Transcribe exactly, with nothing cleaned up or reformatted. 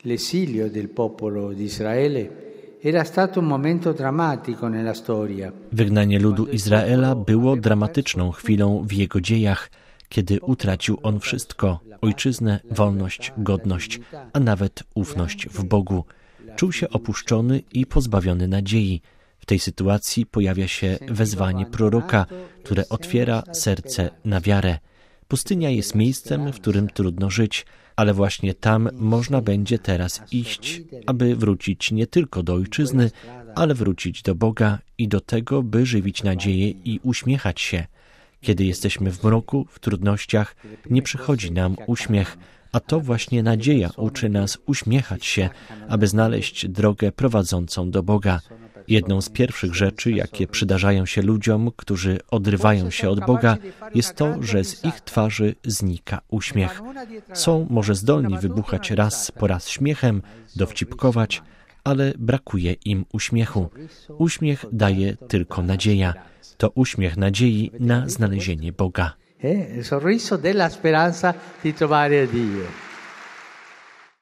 L'esilio del popolo di Israele era stato un momento drammatico nella storia. Wygnanie ludu Izraela było dramatyczną chwilą w jego dziejach, kiedy utracił on wszystko: ojczyznę, wolność, godność, a nawet ufność w Bogu. Czuł się opuszczony i pozbawiony nadziei. W tej sytuacji pojawia się wezwanie proroka, które otwiera serce na wiarę. Pustynia jest miejscem, w którym trudno żyć, ale właśnie tam można będzie teraz iść, aby wrócić nie tylko do ojczyzny, ale wrócić do Boga i do tego, by żywić nadzieję i uśmiechać się. Kiedy jesteśmy w mroku, w trudnościach, nie przychodzi nam uśmiech, a to właśnie nadzieja uczy nas uśmiechać się, aby znaleźć drogę prowadzącą do Boga. Jedną z pierwszych rzeczy, jakie przydarzają się ludziom, którzy odrywają się od Boga, jest to, że z ich twarzy znika uśmiech. Są może zdolni wybuchać raz po raz śmiechem, dowcipkować, ale brakuje im uśmiechu. Uśmiech daje tylko nadzieja. To uśmiech nadziei na znalezienie Boga. Il sorriso della speranza di trovare Dio.